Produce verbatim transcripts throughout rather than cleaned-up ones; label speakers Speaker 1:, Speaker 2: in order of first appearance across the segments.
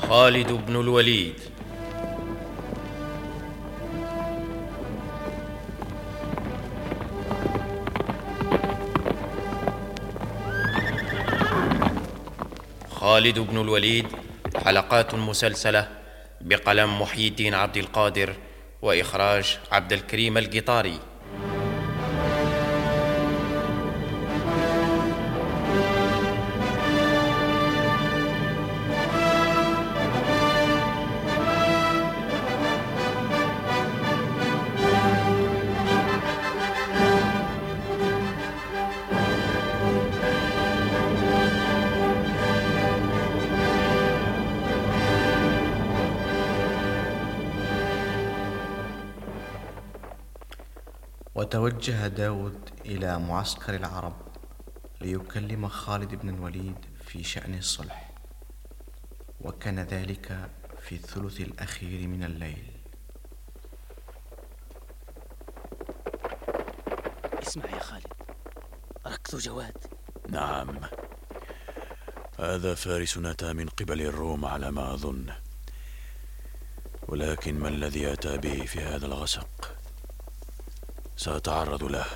Speaker 1: خالد بن الوليد. خالد بن الوليد، حلقات مسلسلة بقلم محي الدين عبد القادر، وإخراج عبد الكريم القطاري.
Speaker 2: وتوجه داود إلى معسكر العرب ليكلم خالد بن الوليد في شأن الصلح، وكان ذلك في الثلث الأخير من الليل.
Speaker 3: اسمع يا خالد، ركض جواد.
Speaker 4: نعم، هذا فارس أتى من قبل الروم على ما أظن، ولكن ما الذي أتى به في هذا الغسق؟ سأتعرض له.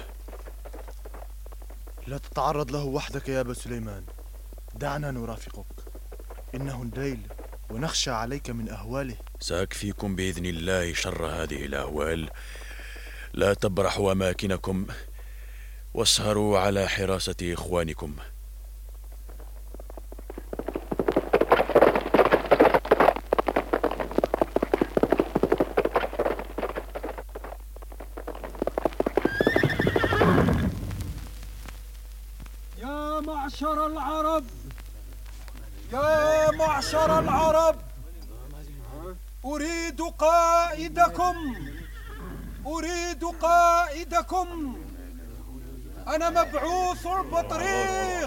Speaker 5: لا تتعرض له وحدك يا أبا سليمان، دعنا نرافقك، إنه الليل ونخشى عليك من أهواله.
Speaker 4: سأكفيكم بإذن الله شر هذه الأهوال. لا تبرحوا أماكنكم واسهروا على حراسة إخوانكم.
Speaker 6: يا معشر العرب، يا معشر العرب، أريد قائدكم، أريد قائدكم. أنا مبعوث البطريق.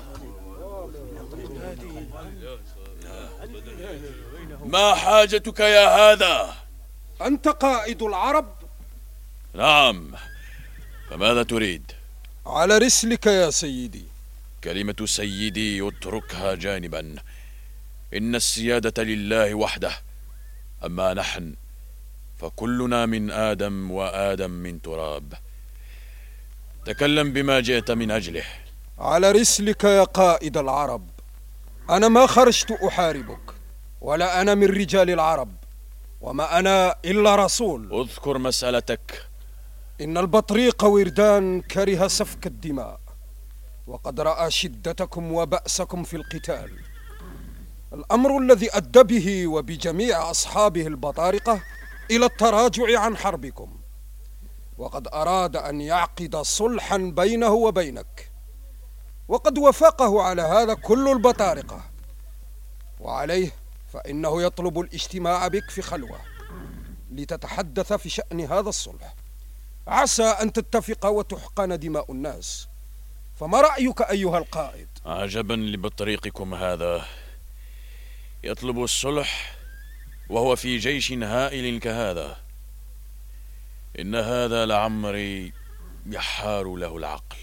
Speaker 4: ما حاجتك يا هذا؟
Speaker 6: أنت قائد العرب؟
Speaker 4: نعم، فماذا تريد؟
Speaker 6: على رسلك يا سيدي.
Speaker 4: كلمة سيدي اتركها جانبا، إن السيادة لله وحده، أما نحن فكلنا من آدم وآدم من تراب. تكلم بما جئت من أجله.
Speaker 6: على رسلك يا قائد العرب، أنا ما خرجت أحاربك، ولا أنا من رجال العرب، وما أنا إلا رسول.
Speaker 4: اذكر مسألتك.
Speaker 6: إن البطريق وردان كره سفك الدماء، وقد رأى شدتكم وبأسكم في القتال. الأمر الذي أدى به وبجميع أصحابه البطارقة إلى التراجع عن حربكم، وقد أراد أن يعقد صلحا بينه وبينك، وقد وافقه على هذا كل البطارقة، وعليه فإنه يطلب الاجتماع بك في خلوة لتتحدث في شأن هذا الصلح، عسى أن تتفق وتحقن دماء الناس. فما رأيك أيها القائد؟
Speaker 4: عجبا لبطريقكم هذا، يطلب الصلح وهو في جيش هائل كهذا. إن هذا لعمري يحار له العقل.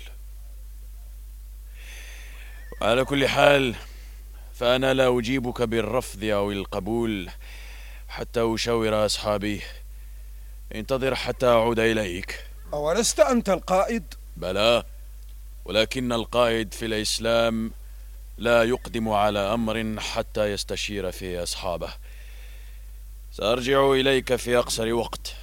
Speaker 4: على كل حال فأنا لا أجيبك بالرفض أو القبول حتى أشاور أصحابي. انتظر حتى أعود إليك.
Speaker 6: أولست أنت القائد؟
Speaker 4: بلى، ولكن القائد في الإسلام لا يقدم على أمر حتى يستشير فيه أصحابه. سأرجع إليك في أقصر وقت.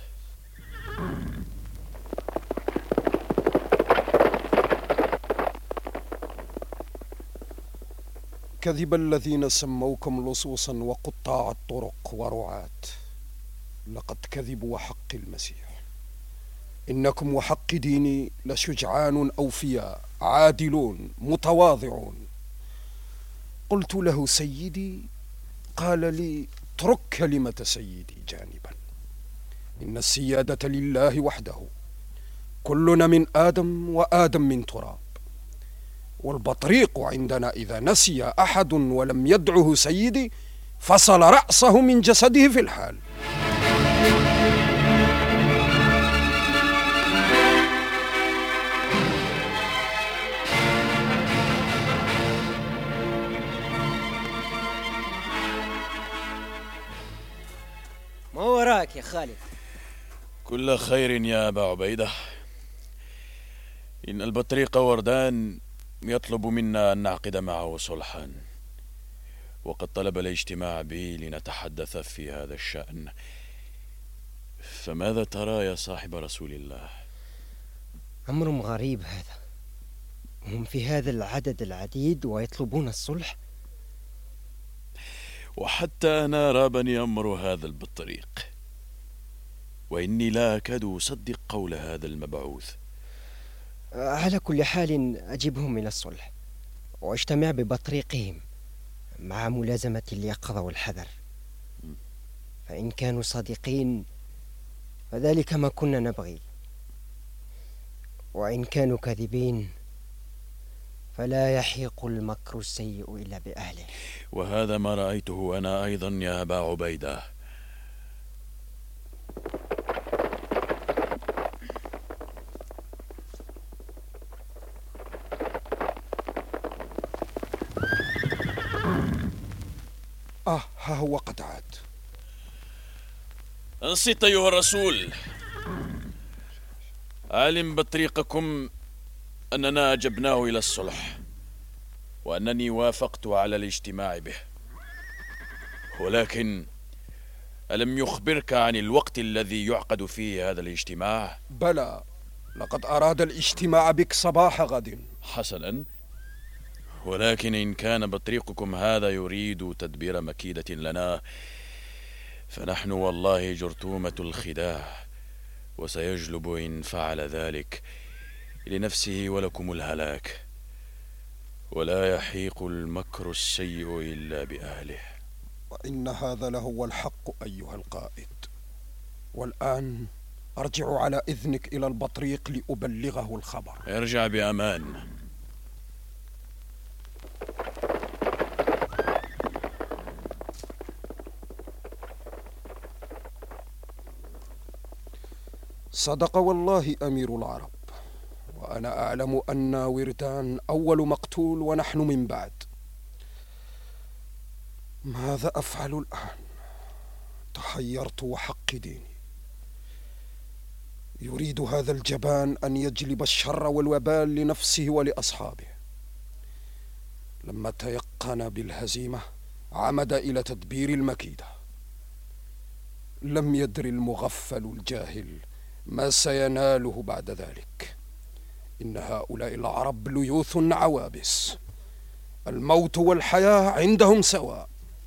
Speaker 6: كذب الذين سموكم لصوصا وقطاع الطرق ورعاة، لقد كذبوا وحق المسيح. إنكم وحق ديني لشجعان أوفياء عادلون متواضعون. قلت له سيدي، قال لي اترك كلمة سيدي جانبا، إن السيادة لله وحده، كلنا من آدم وآدم من تراب، والبطريق عندنا إذا نسي أحد ولم يدعه سيدي فصل رأسه من جسده في الحال.
Speaker 3: خالد؟
Speaker 4: كل خير يا أبا عبيدة. إن البطريق وردان يطلب منا أن نعقد معه صلحا، وقد طلب الاجتماع بي لنتحدث في هذا الشأن. فماذا ترى يا صاحب رسول الله؟
Speaker 7: أمر غريب هذا، هم في هذا العدد العديد ويطلبون الصلح.
Speaker 4: وحتى أنا رابني أمر هذا البطريق، وإني لا أكاد أصدق قول هذا المبعوث.
Speaker 7: على كل حال أجبهم إلى الصلح واجتمع ببطريقهم مع ملازمة اليقظة والحذر، فإن كانوا صادقين فذلك ما كنا نبغي، وإن كانوا كاذبين فلا يحيق المكر السيء إلا بأهله.
Speaker 4: وهذا ما رأيته أنا أيضا يا أبا عبيدة.
Speaker 6: آه، ها هو قد عاد.
Speaker 4: أنصت أيها الرسول. علم بطريقكم أننا أجبناه إلى الصلح، وأنني وافقت على الاجتماع به، ولكن ألم يخبرك عن الوقت الذي يعقد فيه هذا الاجتماع؟
Speaker 6: بلى، لقد أراد الاجتماع بك صباح غد.
Speaker 4: حسنا، ولكن إن كان بطريقكم هذا يريد تدبير مكيدة لنا، فنحن والله جرثومة الخداع، وسيجلب إن فعل ذلك لنفسه ولكم الهلاك، ولا يحيق المكر السيء إلا بأهله.
Speaker 6: وإن هذا لهو الحق أيها القائد. والآن أرجع على إذنك إلى البطريق لأبلغه الخبر.
Speaker 4: ارجع بأمان.
Speaker 6: صدق والله أمير العرب، وأنا أعلم أن وردان أول مقتول ونحن من بعد. ماذا أفعل الآن؟ تحيرت وحق ديني. يريد هذا الجبان أن يجلب الشر والوبال لنفسه ولأصحابه. لما تيقن بالهزيمة عمد إلى تدبير المكيدة. لم يدر المغفل الجاهل ما سيناله بعد ذلك. إن هؤلاء العرب ليوث عوابس، الموت والحياة عندهم سواء.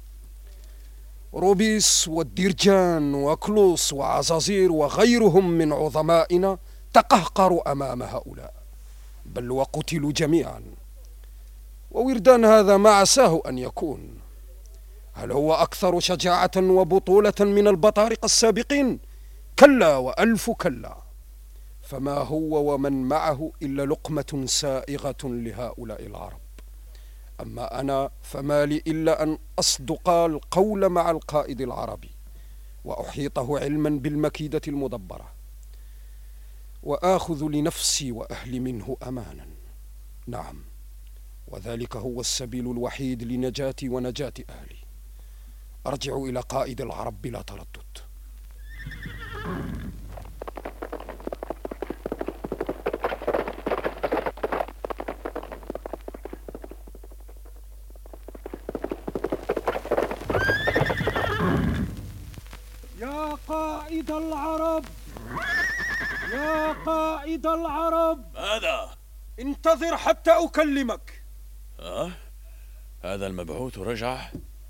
Speaker 6: روبيس والديرجان وكلوس وعزازير وغيرهم من عظمائنا تقهقروا أمام هؤلاء، بل وقتلوا جميعا. ووردان هذا ما عساه أن يكون. هل هو أكثر شجاعة وبطولة من البطارقة السابقين؟ كلا وألف كلا. فما هو ومن معه إلا لقمة سائغة لهؤلاء العرب. أما أنا فما لي إلا أن أصدق القول مع القائد العربي، وأحيطه علما بالمكيدة المدبرة، وآخذ لنفسي وأهلي منه أمانا. نعم، وذلك هو السبيل الوحيد لنجاتي ونجاة أهلي. أرجع إلى قائد العرب بلا تردد. يا قائد العرب، يا قائد العرب،
Speaker 4: ماذا؟
Speaker 6: انتظر حتى أكلمك.
Speaker 4: أه؟ هذا المبعوث رجع؟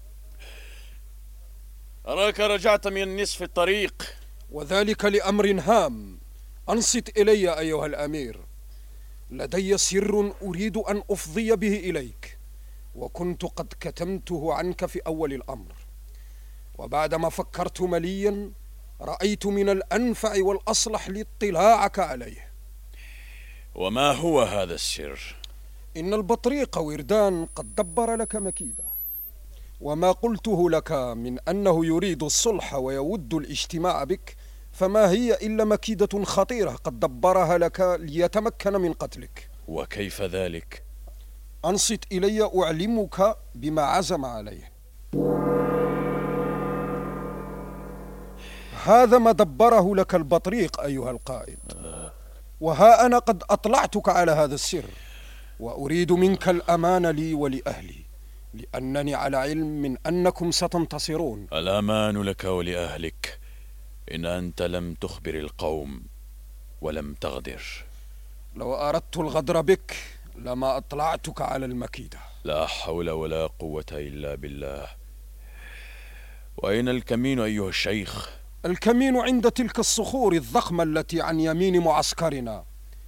Speaker 4: أراك رجعت من نصف الطريق.
Speaker 6: وذلك لأمر هام. أنصت إلي أيها الأمير. لدي سر أريد أن أفضي به إليك، وكنت قد كتمته عنك في أول الأمر، وبعدما فكرت مليا رأيت من الأنفع والأصلح لاطلاعك عليه.
Speaker 4: وما هو هذا السر؟
Speaker 6: إن البطريق وردان قد دبر لك مكيدة، وما قلته لك من أنه يريد الصلح ويود الاجتماع بك فما هي إلا مكيدة خطيرة قد دبرها لك ليتمكن من قتلك.
Speaker 4: وكيف ذلك؟
Speaker 6: أنصت إلي أعلمك بما عزم عليه. هذا ما دبره لك البطريق أيها القائد، وها أنا قد أطلعتك على هذا السر، وأريد منك الأمان لي ولأهلي، لأنني على علم من أنكم ستنتصرون.
Speaker 4: الأمان لك ولأهلك إن أنت لم تخبر القوم ولم تغدر.
Speaker 6: لو أردت الغدر بك لما أطلعتك على المكيدة.
Speaker 4: لا حول ولا قوة إلا بالله. وأين الكمين أيها الشيخ؟
Speaker 6: الكمين عند تلك الصخور الضخمة التي عن يمين معسكرنا.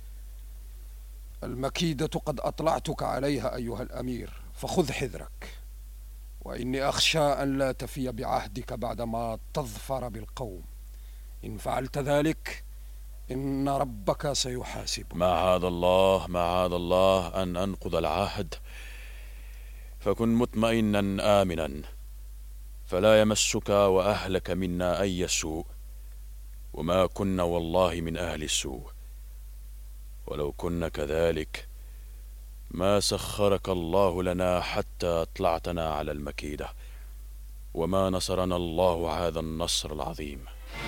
Speaker 6: المكيدة قد أطلعتك عليها أيها الأمير، فخذ حذرك، وإني أخشى أن لا تفي بعهدك بعدما تظفر بالقوم. إن فعلت ذلك إن ربك سيحاسب.
Speaker 4: معاذ الله معاذ الله أن أنقض العهد، فكن مطمئنا آمنا، فلا يمسك وأهلك منا أي سوء، وما كنا والله من أهل السوء، ولو كنا كذلك ما سخرك الله لنا حتى أطلعتنا على المكيدة، وما نصرنا الله هذا النصر العظيم.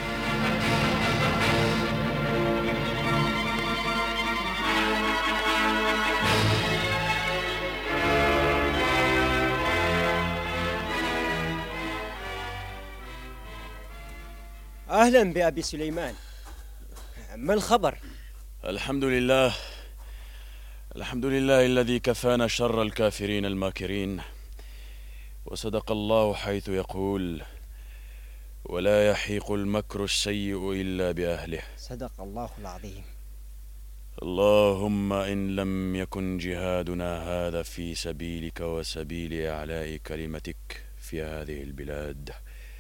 Speaker 7: أهلا بأبي سليمان، ما الخبر؟
Speaker 4: الحمد لله الحمد لله الذي كفانا شر الكافرين الماكرين، وصدق الله حيث يقول: ولا يحيق المكر السيء إلا بأهله.
Speaker 7: صدق الله العظيم.
Speaker 4: اللهم إن لم يكن جهادنا هذا في سبيلك وسبيل إعلاء كلمتك في هذه البلاد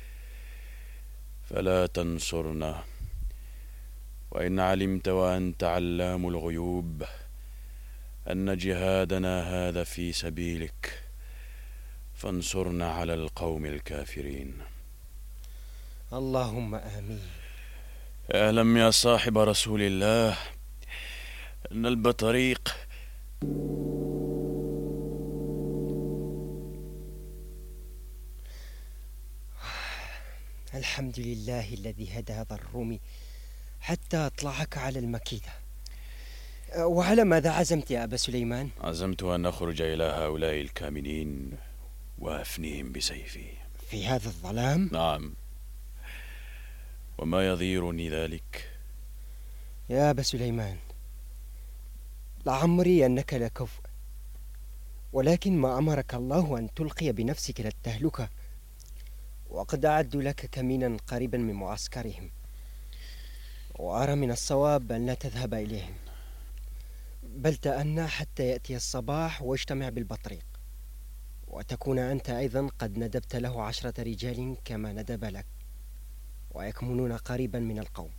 Speaker 4: فلا تنصرنا، وإن علمت وأنت علام الغيوب أن جهادنا هذا في سبيلك فانصرنا على القوم الكافرين.
Speaker 7: اللهم آمين.
Speaker 4: اعلم يا صاحب رسول الله أن البطريق
Speaker 7: الحمد لله الذي هدى هذا الرومي حتى أطلعك على المكيدة. وعلى ماذا عزمت يا أبا سليمان؟
Speaker 4: عزمت أن أخرج إلى هؤلاء الكامنين وأفنيهم بسيفي.
Speaker 7: في هذا الظلام؟
Speaker 4: نعم، وما يضيرني ذلك؟
Speaker 7: يا أبا سليمان، لعمري أنك لكفء، ولكن ما أمرك الله أن تلقي بنفسك للتهلكة، وقد أعدوا لك كمينا قريبا من معسكرهم، وأرى من الصواب أن لا تذهب إليهم، بل تأنى حتى يأتي الصباح واجتمع بالبطريق، وتكون أنت أيضا قد ندبت له عشرة رجال كما ندب لك، ويكمنون قريبا من القوم،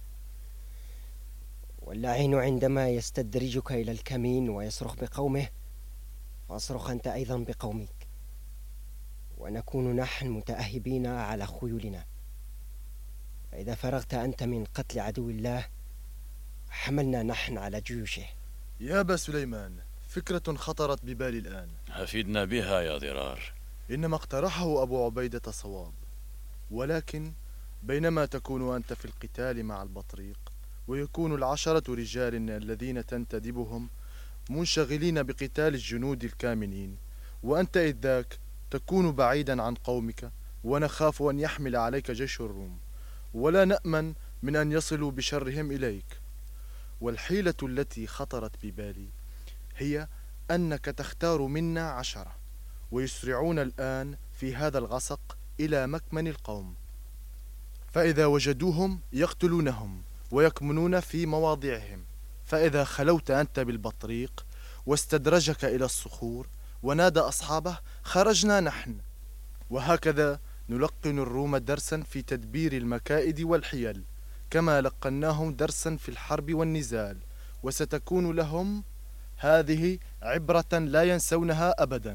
Speaker 7: واللعين عندما يستدرجك إلى الكمين ويصرخ بقومه فاصرخ أنت أيضا بقومك، ونكون نحن متأهبين على خيولنا، فإذا فرغت أنت من قتل عدو الله حملنا نحن على جيوشه.
Speaker 5: يا أبا سليمان، فكرة خطرت ببالي الآن.
Speaker 4: أفيدنا بها يا ضرار.
Speaker 5: إنما اقترحه أبو عبيدة صواب، ولكن بينما تكون أنت في القتال مع البطريق ويكون العشرة رجال الذين تنتدبهم منشغلين بقتال الجنود الكامنين، وأنت إذ ذاك تكون بعيدا عن قومك، ونخاف أن يحمل عليك جيش الروم، ولا نأمن من أن يصلوا بشرهم إليك. والحيلة التي خطرت ببالي هي أنك تختار منا عشرة ويسرعون الآن في هذا الغسق إلى مكمن القوم، فإذا وجدوهم يقتلونهم ويكمنون في مواضعهم، فإذا خلوت أنت بالبطريق واستدرجك إلى الصخور ونادى أصحابه خرجنا نحن. وهكذا نلقن الروم درسا في تدبير المكائد والحيل، كما لقناهم درسا في الحرب والنزال، وستكون لهم هذه عبرة لا ينسونها أبدا.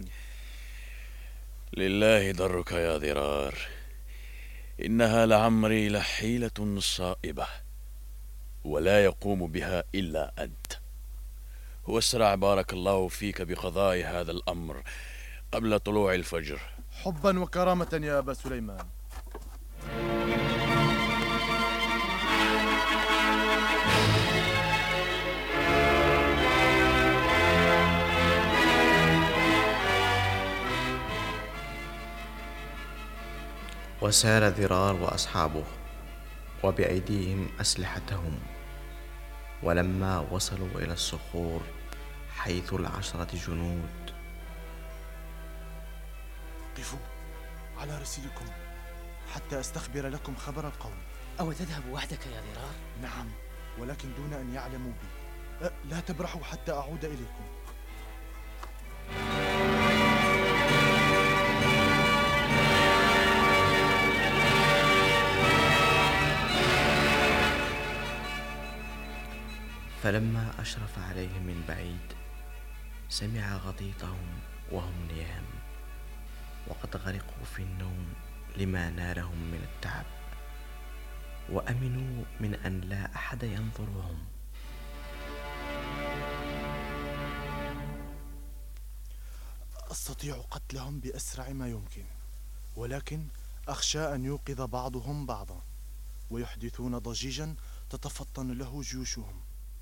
Speaker 4: لله درك يا ضرار، إنها لعمري لحيلة صائبة ولا يقوم بها إلا أنت. واسرع بارك الله فيك بقضاء هذا الأمر قبل طلوع الفجر.
Speaker 5: حبا وكرامة يا أبا سليمان.
Speaker 2: وسار ذرار وأصحابه وبأيديهم أسلحتهم، ولما وصلوا إلى الصخور حيث العشرة جنود
Speaker 5: قفوا على رسلكم حتى أستخبر لكم خبر القوم.
Speaker 3: أو تذهب وحدك يا ذرار؟
Speaker 5: نعم، ولكن دون أن يعلموا بي. أه لا تبرحوا حتى أعود إليكم.
Speaker 2: فلما أشرف عليهم من بعيد سمع غطيطهم وهم نيام، وقد غرقوا في النوم لما نالهم من التعب، وأمنوا من أن لا أحد ينظرهم.
Speaker 5: أستطيع قتلهم بأسرع ما يمكن، ولكن أخشى أن يوقظ بعضهم بعضا ويحدثون ضجيجا تتفطن له جيوشهم.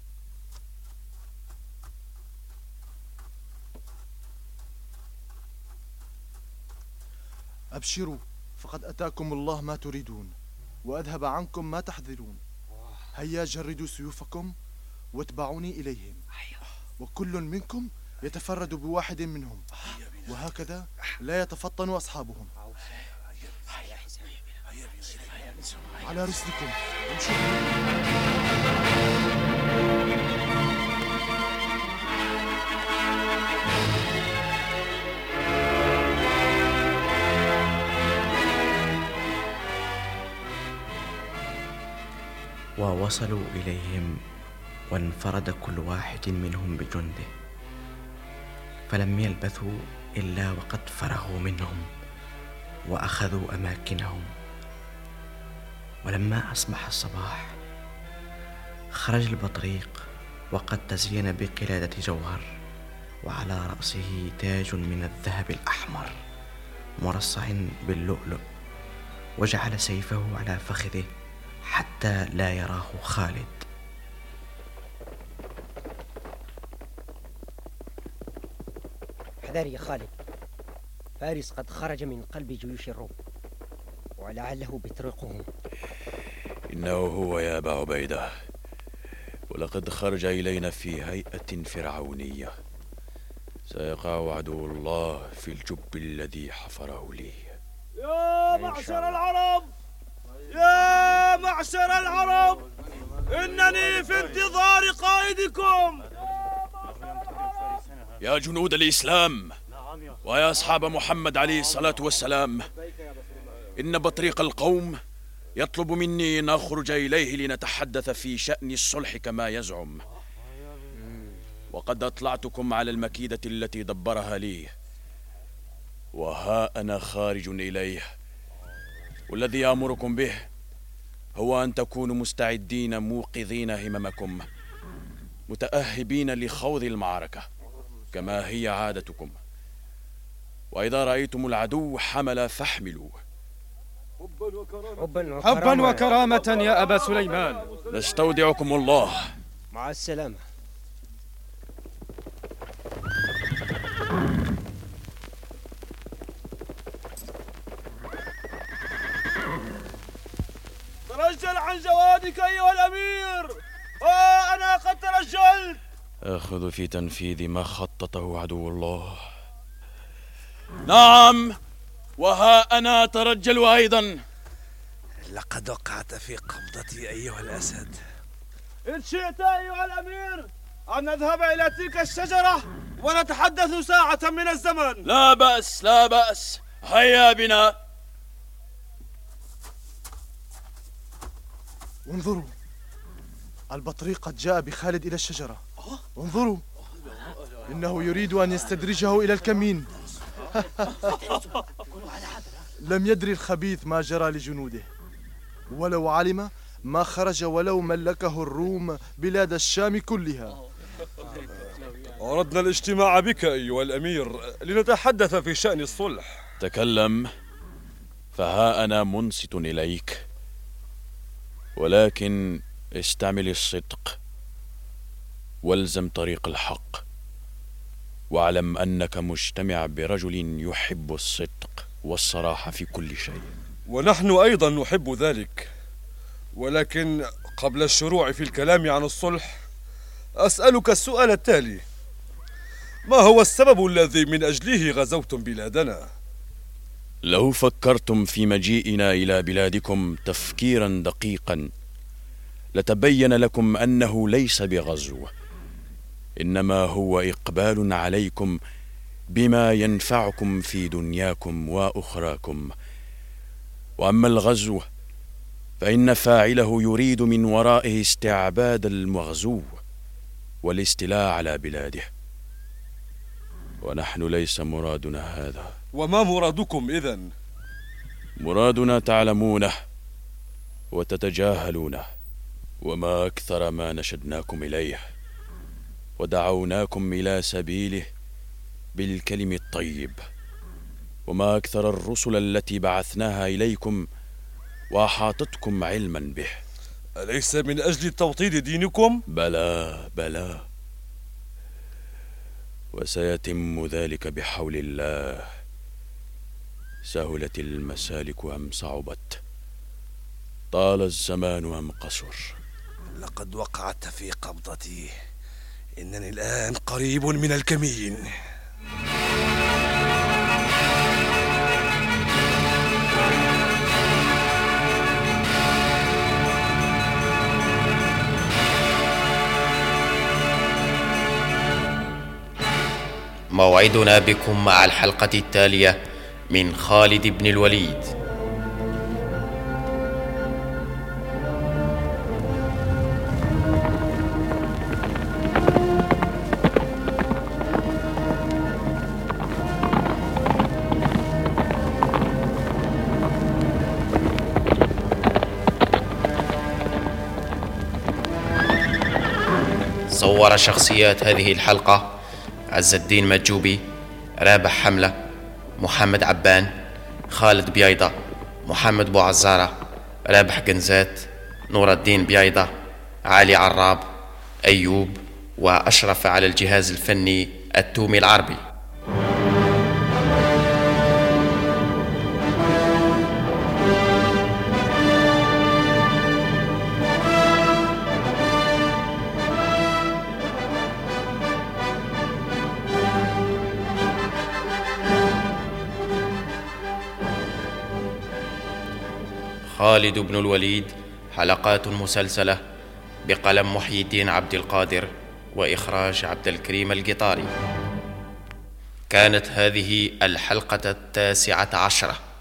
Speaker 5: أبشروا، فقد أتاكم الله ما تريدون وأذهب عنكم ما تحذرون. هيا جردوا سيوفكم واتبعوني إليهم، وكل منكم يتفرد بواحد منهم، وهكذا لا يتفطن أصحابهم. على رسلكم امشوا.
Speaker 2: ووصلوا إليهم وانفرد كل واحد منهم بجنده، فلم يلبثوا إلا وقد فرغوا منهم وأخذوا أماكنهم. ولما أصبح الصباح خرج البطريق وقد تزين بقلادة جوهر، وعلى رأسه تاج من الذهب الأحمر مرصع باللؤلؤ، وجعل سيفه على فخذه حتى لا يراه خالد.
Speaker 7: احذر يا خالد، فارس قد خرج من قلب جيوش الروم ولعله بيطرقهم.
Speaker 4: إنه هو يا أبا عبيدة، ولقد خرج إلينا في هيئة فرعونية. سيقع عدو الله في الجب الذي حفره لي.
Speaker 8: يا معشر العرب، يا معشر العرب، إنني في انتظار قائدكم.
Speaker 4: يا جنود الإسلام ويا أصحاب محمد عليه الصلاة والسلام، إن بطريق القوم يطلب مني أن أخرج إليه لنتحدث في شأن الصلح كما يزعم، وقد أطلعتكم على المكيدة التي دبرها لي، وها أنا خارج إليه. والذي أمركم به هو أن تكونوا مستعدين موقظين هممكم، متأهبين لخوض المعركة كما هي عادتكم، وإذا رأيتم العدو حمل فاحملوا.
Speaker 6: حبا وكرامة يا أبا سليمان.
Speaker 4: نستودعكم الله.
Speaker 7: مع السلامة.
Speaker 8: ترجل عن جوادك أيها الأمير، وأنا قد ترجلت.
Speaker 4: آخذ في تنفيذ ما خططه عدو الله. نعم، وها أنا أترجل أيضا.
Speaker 9: لقد وقعت في قبضتي أيها الأسد.
Speaker 8: إن شئت أيها الأمير أن نذهب إلى تلك الشجرة ونتحدث ساعة من الزمن.
Speaker 4: لا بأس لا بأس، هيا بنا.
Speaker 5: انظروا، البطريق قد جاء بخالد إلى الشجرة. انظروا، إنه يريد أن يستدرجه إلى الكمين. لم يدري الخبيث ما جرى لجنوده، ولو علم ما خرج ولو ملكه الروم بلاد الشام كلها.
Speaker 8: أردنا الاجتماع بك أيها الأمير لنتحدث في شأن الصلح.
Speaker 4: تكلم، فها أنا منصت إليك، ولكن استعمل الصدق والزم طريق الحق، واعلم أنك مجتمع برجل يحب الصدق والصراحة في كل شيء.
Speaker 10: ونحن أيضا نحب ذلك، ولكن قبل الشروع في الكلام عن الصلح أسألك السؤال التالي: ما هو السبب الذي من أجله غزوتم بلادنا؟
Speaker 4: لو فكرتم في مجيئنا إلى بلادكم تفكيرا دقيقا لتبين لكم أنه ليس بغزو، إنما هو إقبال عليكم بما ينفعكم في دنياكم وأخراكم. وأما الغزو فإن فاعله يريد من ورائه استعباد المغزو والاستيلاء على بلاده، ونحن ليس مرادنا هذا.
Speaker 10: وما مرادكم إذن؟
Speaker 4: مرادنا تعلمونه وتتجاهلونه، وما أكثر ما نشدناكم إليه ودعوناكم إلى سبيله بالكلم الطيب، وما أكثر الرسل التي بعثناها إليكم وأحاطتكم علما به.
Speaker 10: أليس من أجل توطيد دينكم؟
Speaker 4: بلى بلى، وسيتم ذلك بحول الله. سهلت المسالك أم صعبت، طال الزمان أم قصر.
Speaker 9: لقد وقعت في قبضتي، إنني الآن قريب من الكمين.
Speaker 1: موعدنا بكم مع الحلقة التالية من خالد بن الوليد. صور شخصيات هذه الحلقة عز الدين مجوبي، رابح حملة، محمد عبان، خالد بيايضة، محمد بوعزارة، رابح قنزات، نور الدين بيايضة، علي عراب، أيوب، وأشرف على الجهاز الفني التومي العربي. خالد بن الوليد، حلقات مسلسلة بقلم محي الدين عبد القادر وإخراج عبد الكريم القطاري. كانت هذه الحلقة التاسعة عشرة